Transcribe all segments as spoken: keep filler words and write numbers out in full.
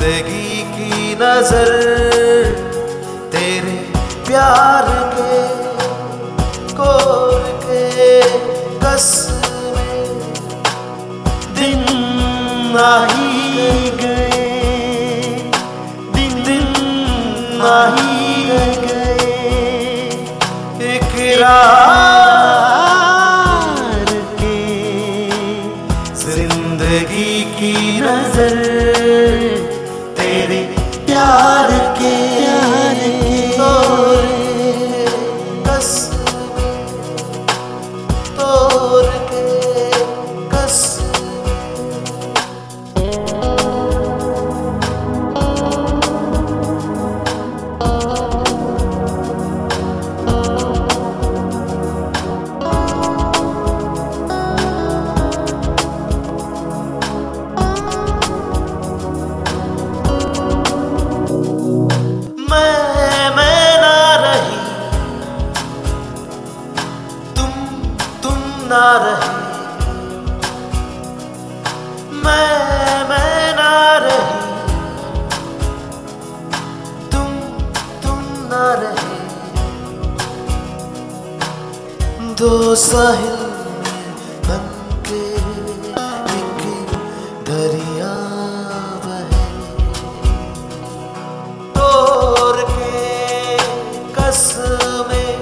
जिंदगी की नजर तेरे प्यार के कोर के कसमें दिन आ ही गए, दिन दिन आ ही गए इकरार के। जिंदगी की नजर तेरे प्यार के तोड़ के कसमें, तोड़ के कसमें। ना रही मैं मैं ना रही, तुम तुम ना रहे। दो साहिल बन के एक दरिया बहे, तोड़ के कसमें,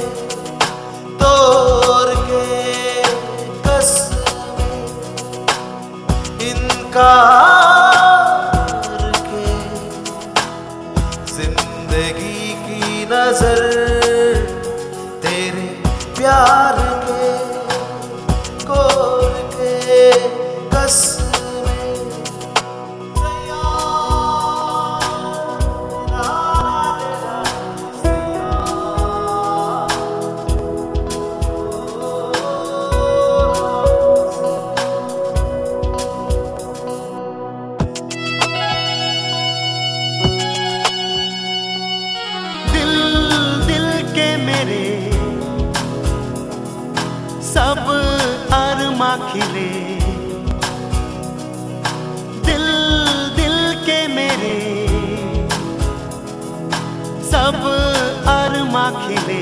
तोड़ के इनकार के। जिंदगी की नजर तेरे प्यार के कोर के कसमें। सब अरमा खिले दिल दिल के मेरे, सब अरमा खिले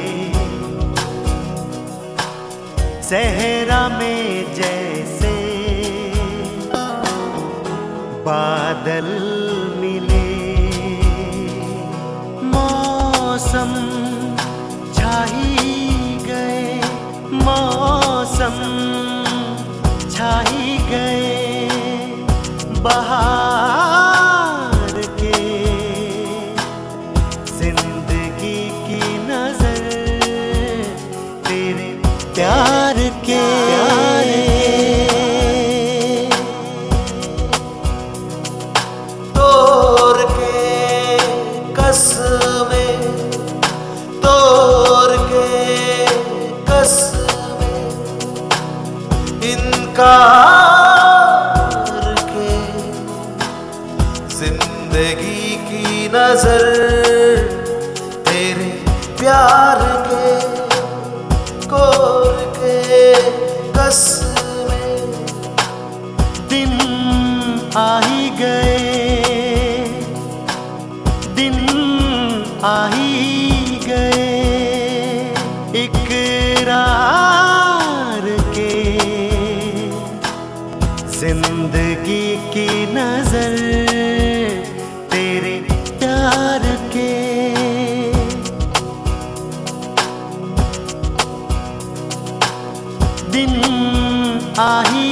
सहरा में जैसे बादल मिले। मौसम छा ही गए, मौसम छा ही गए बहार के। जिंदगी की नजर तेरे प्यार के तोड़ के कसमें, तोड़ के कसमें इनकार के। जिंदगी की नजर तेरे प्यार के कोर के कसमें। दिन आ ही गए, दिन आ ही गए इकरार के। जिंदगी की नजर तेरे प्यार के। दिन आ ही